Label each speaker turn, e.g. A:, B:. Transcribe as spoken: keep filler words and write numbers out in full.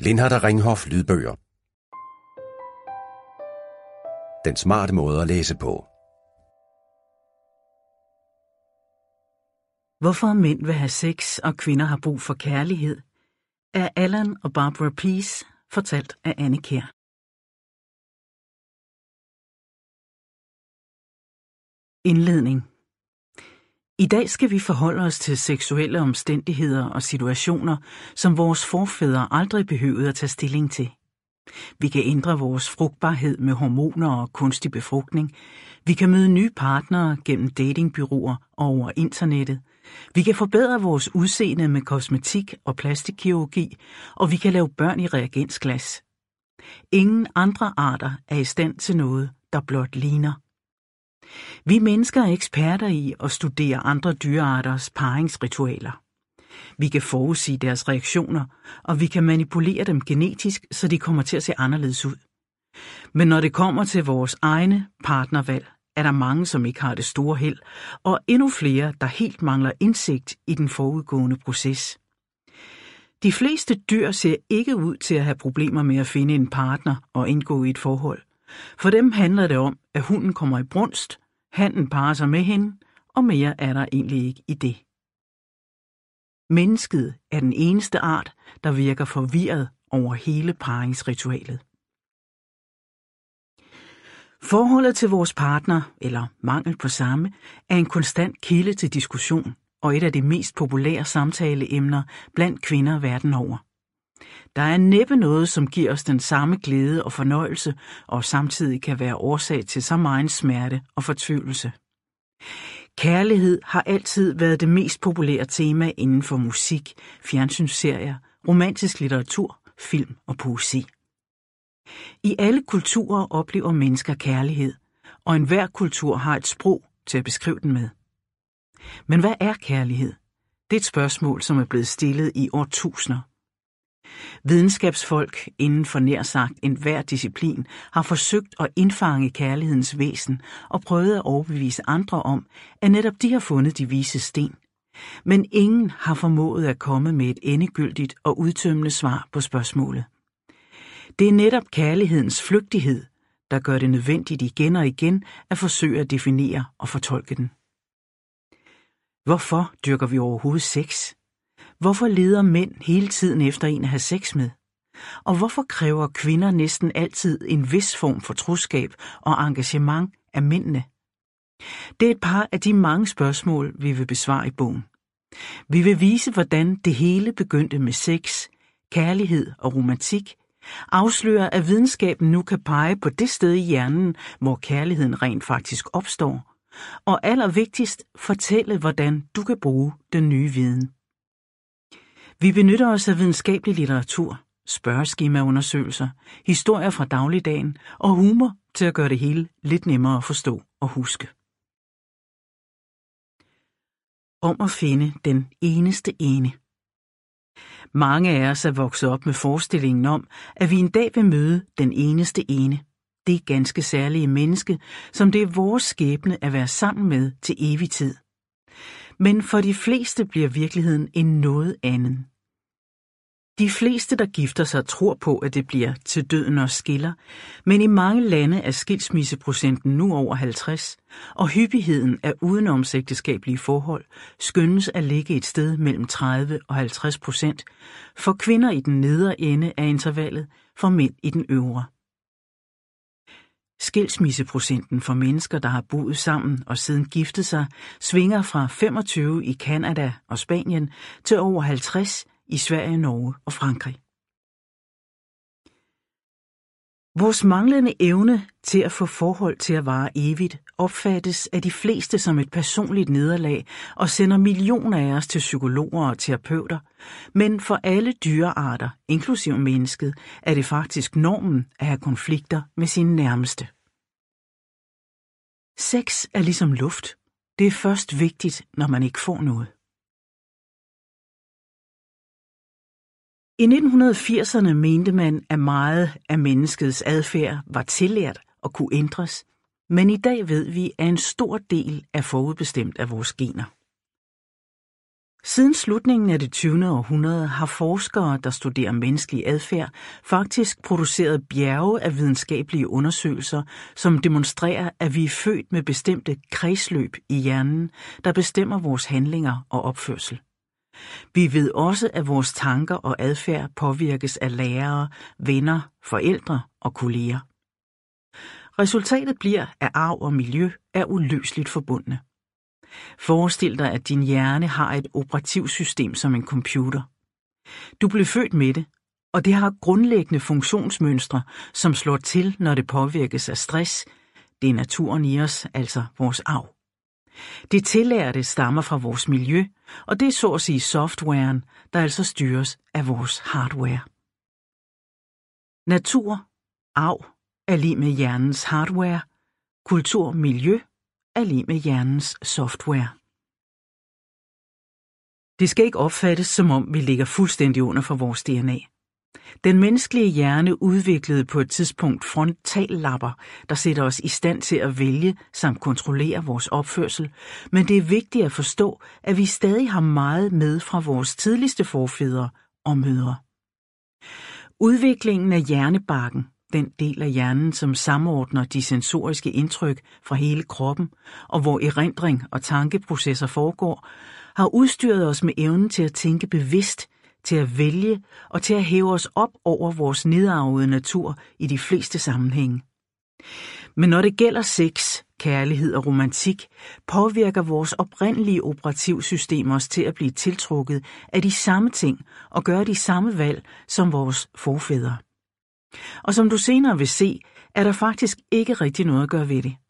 A: Lindhardt Ringhof lydbøger. Den smarte måde at læse på.
B: Hvorfor mænd vil have sex og kvinder har brug for kærlighed, er Allan og Barbara Pease, fortalt af Anne Kjær. Indledning. I dag skal vi forholde os til seksuelle omstændigheder og situationer, som vores forfædre aldrig behøvede at tage stilling til. Vi kan ændre vores frugtbarhed med hormoner og kunstig befrugtning. Vi kan møde nye partnere gennem datingbureauer og over internettet. Vi kan forbedre vores udseende med kosmetik og plastikkirurgi, og vi kan lave børn i reagensglas. Ingen andre arter er i stand til noget, der blot ligner. Vi mennesker er eksperter i at studere andre dyrearters parringsritualer. Vi kan forudsige deres reaktioner, og vi kan manipulere dem genetisk, så de kommer til at se anderledes ud. Men når det kommer til vores egne partnervalg, er der mange, som ikke har det store held, og endnu flere, der helt mangler indsigt i den forudgående proces. De fleste dyr ser ikke ud til at have problemer med at finde en partner og indgå i et forhold. For dem handler det om, at hunden kommer i brunst, hannen parrer sig med hende, og mere er der egentlig ikke i det. Mennesket er den eneste art, der virker forvirret over hele parringsritualet. Forholdet til vores partner, eller mangel på samme, er en konstant kilde til diskussion og et af de mest populære samtaleemner blandt kvinder verden over. Der er næppe noget, som giver os den samme glæde og fornøjelse, og samtidig kan være årsag til så meget smerte og fortvivlelse. Kærlighed har altid været det mest populære tema inden for musik, fjernsynsserier, romantisk litteratur, film og poesi. I alle kulturer oplever mennesker kærlighed, og enhver kultur har et sprog til at beskrive den med. Men hvad er kærlighed? Det er et spørgsmål, som er blevet stillet i årtusinder. Videnskabsfolk inden for nær sagt enhver disciplin har forsøgt at indfange kærlighedens væsen og prøvet at overbevise andre om, at netop de har fundet de vise sten. Men ingen har formået at komme med et endegyldigt og udtømmende svar på spørgsmålet. Det er netop kærlighedens flygtighed, der gør det nødvendigt igen og igen at forsøge at definere og fortolke den. Hvorfor dyrker vi overhovedet sex? Hvorfor leder mænd hele tiden efter en at have sex med? Og hvorfor kræver kvinder næsten altid en vis form for troskab og engagement af mændene? Det er et par af de mange spørgsmål, vi vil besvare i bogen. Vi vil vise, hvordan det hele begyndte med sex, kærlighed og romantik, afslører, at videnskaben nu kan pege på det sted i hjernen, hvor kærligheden rent faktisk opstår, og allervigtigst fortælle, hvordan du kan bruge den nye viden. Vi benytter os af videnskabelig litteratur, spørgeskemaundersøgelser, historier fra dagligdagen og humor til at gøre det hele lidt nemmere at forstå og huske. Om at finde den eneste ene. Mange af os er vokset op med forestillingen om, at vi en dag vil møde den eneste ene. Det er ganske særlige menneske, som det er vores skæbne at være sammen med til evig tid. Men for de fleste bliver virkeligheden en noget anden. De fleste, der gifter sig, tror på, at det bliver til døden og skiller, men i mange lande er skilsmisseprocenten nu over halvtreds, og hyppigheden af udenomsægteskabelige forhold skønnes at ligge et sted mellem tredive og halvtreds procent, for kvinder i den nedre ende af intervallet, for mænd i den øvre. Skilsmisseprocenten for mennesker, der har boet sammen og siden giftet sig, svinger fra femogtyve i Canada og Spanien til over halvtreds i Sverige, Norge og Frankrig. Vores manglende evne til at få forhold til at vare evigt opfattes af de fleste som et personligt nederlag og sender millioner af os til psykologer og terapeuter, men for alle dyrearter, inklusive mennesket, er det faktisk normen at have konflikter med sine nærmeste. Sex er ligesom luft. Det er først vigtigt, når man ikke får noget. I nitten firserne mente man, at meget af menneskets adfærd var tillært og kunne ændres, men i dag ved vi, at en stor del er forudbestemt af vores gener. Siden slutningen af det tyvende århundrede har forskere, der studerer menneskelig adfærd, faktisk produceret bjerge af videnskabelige undersøgelser, som demonstrerer, at vi er født med bestemte kredsløb i hjernen, der bestemmer vores handlinger og opførsel. Vi ved også, at vores tanker og adfærd påvirkes af lærere, venner, forældre og kolleger. Resultatet bliver, at arv og miljø er uløseligt forbundne. Forestil dig, at din hjerne har et operativsystem som en computer. Du blev født med det, og det har grundlæggende funktionsmønstre, som slår til, når det påvirkes af stress. Det er naturen i os, altså vores arv. Det tillærte stammer fra vores miljø, og det er så at sige softwaren, der altså styres af vores hardware. Natur, arv er lig med hjernens hardware, kultur, miljø er lig med hjernens software. Det skal ikke opfattes, som om vi ligger fuldstændig under for vores D N A. Den menneskelige hjerne udviklede på et tidspunkt frontallapper, der sætter os i stand til at vælge samt kontrollere vores opførsel, men det er vigtigt at forstå, at vi stadig har meget med fra vores tidligste forfædre og mødre. Udviklingen af hjernebarken, den del af hjernen, som samordner de sensoriske indtryk fra hele kroppen, og hvor erindring og tankeprocesser foregår, har udstyret os med evnen til at tænke bevidst, til at vælge og til at hæve os op over vores nedarvede natur i de fleste sammenhænge. Men når det gælder sex, kærlighed og romantik, påvirker vores oprindelige operativsystem os til at blive tiltrukket af de samme ting og gøre de samme valg som vores forfædre. Og som du senere vil se, er der faktisk ikke rigtig noget at gøre ved det.